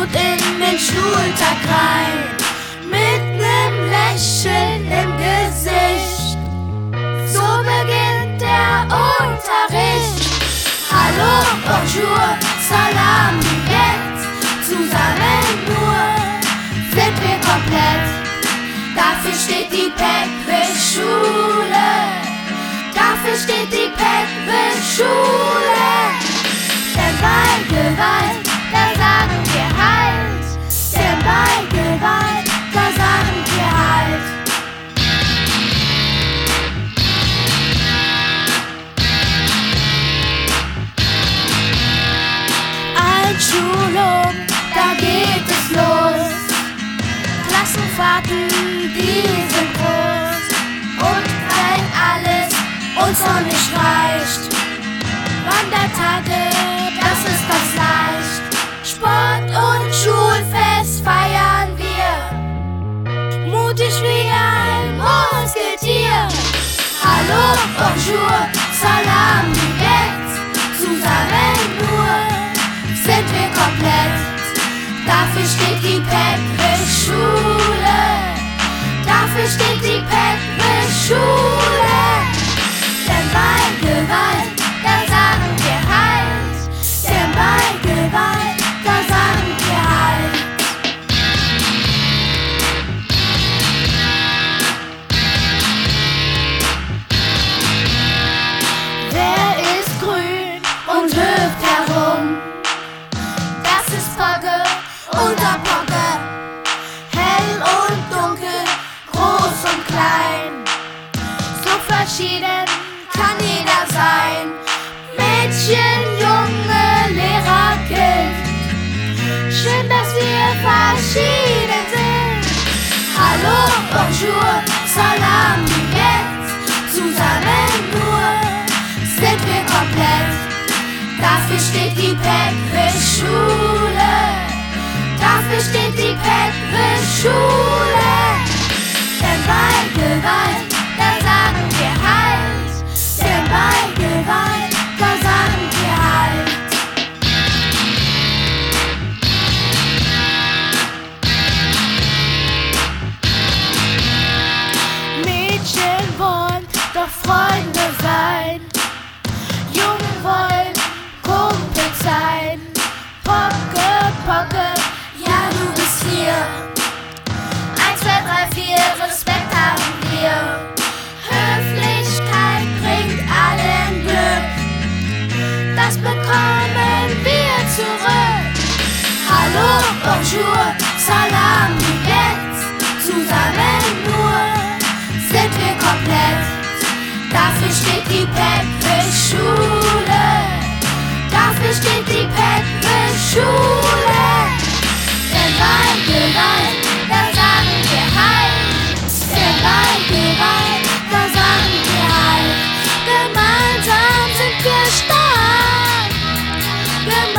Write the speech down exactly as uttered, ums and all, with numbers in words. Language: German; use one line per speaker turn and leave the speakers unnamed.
gut in den Schultag rein, mit nem Lächeln im Gesicht. So beginnt der Unterricht. Hallo, bonjour, salam, wie geht's? Zusammen nur sind wir komplett. Dafür steht die Peppe-Schule. Dafür steht die Peppe-Schule. Denn bei Gewalt, da sagen wir halt. Denn bei Gewalt, da sagen wir halt. Einschulung, da geht es los. Klassenfahrten, die sind groß. Und wenn alles uns noch nicht reicht, Wandertage, das ist ganz leicht. Sport- und Schulfest feiern wir, mutig wie ein Musketier. Hallo, bonjour, salam, wie geht's? Zusammen nur sind wir komplett. Dafür steht die Peppe-Schule. Dafür steht die Peppe-Schule. Denn bei Gewalt, da sagen wir halt. Denn bei Gewalt, da sagen wir halt. Wer ist grün und hüpft herum? Das ist Pogge, unser Pogge. Hell und dunkel, groß und klein. So verschieden kann jeder sein. Mädchen, Junge, Lehrer, Kind. Schön, dass wir verschieden sind. Hallo, bonjour, salam, wie geht's? Zusammen nur sind wir komplett. Dafür steht die Peppe-Schule. Dafür steht die Peppe-Schule. Denn bei Gewalt, da sagen wir halt. Denn bei Gewalt, da sagen wir halt. Mädchen wollen doch Freunde sein. Jungen wollen Kumpel sein. Pogge, Pogge, ja du bist hier. Eins, zwei, drei, vier, Respekt haben wir. Höflichkeit bringt allen Glück. Das bekommen wir zurück. Hallo, bonjour, salam, wie geht's? Zusammen nur sind wir komplett. Dafür steht die Peppe-Schule. Dafür steht die Peppe-Schule. Denn bei Gewalt, da sagen wir halt. Denn bei Gewalt, da sagen wir halt. Gemeinsam sind wir stark. Gemeinsam